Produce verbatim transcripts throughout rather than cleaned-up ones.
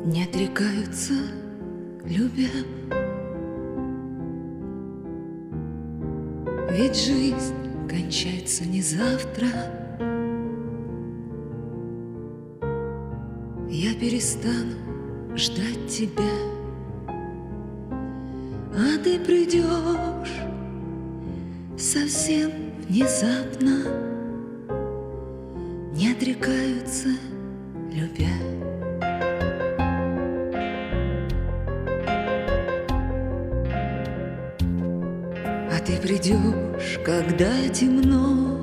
Не отрекаются, любя. Ведь жизнь кончается не завтра. Я перестану ждать тебя, а ты придешь совсем внезапно. Не отрекаются, любя. А ты придешь, когда темно,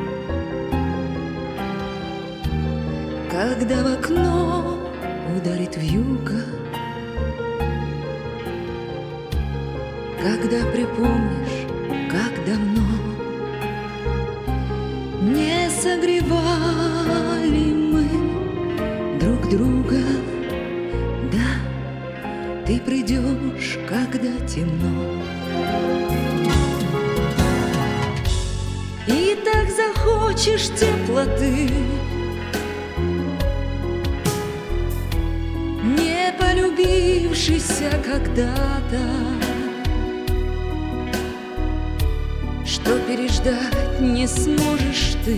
когда в окно ударит вьюга, когда припомнишь, как давно не согревали мы друг друга. Да, ты придешь, когда темно. И так захочешь теплоты, не полюбившийся когда-то, что переждать не сможешь ты.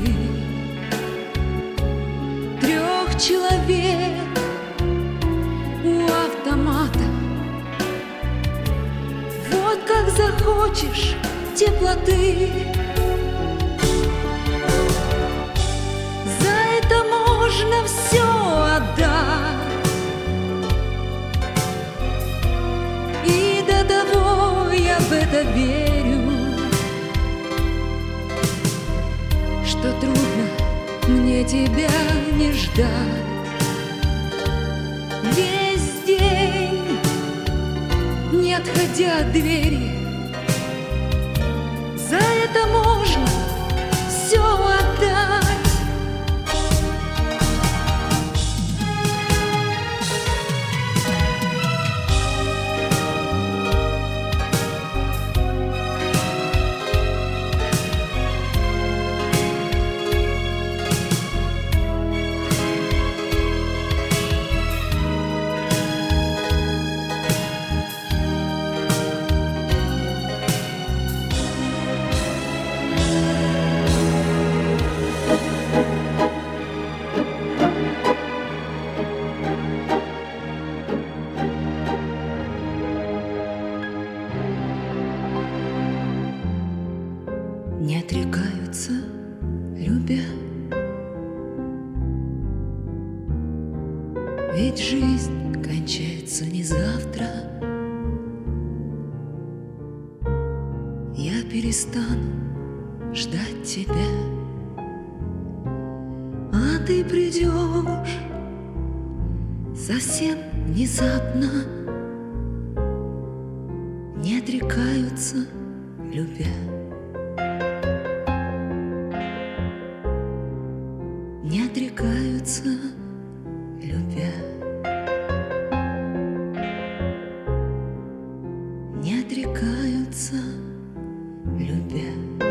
Трех человек у автомата. Вот как захочешь теплоты, за это можно все отдать. И до того я в это верю, что трудно мне тебя не ждать. Весь день, не отходя от двери, за это можно все отдать. Не отрекаются, любя. Ведь жизнь кончается не завтра. Я перестану ждать тебя, а ты придешь совсем внезапно. Не отрекаются, любя. Не отрекаются, любя. Не отрекаются, любя.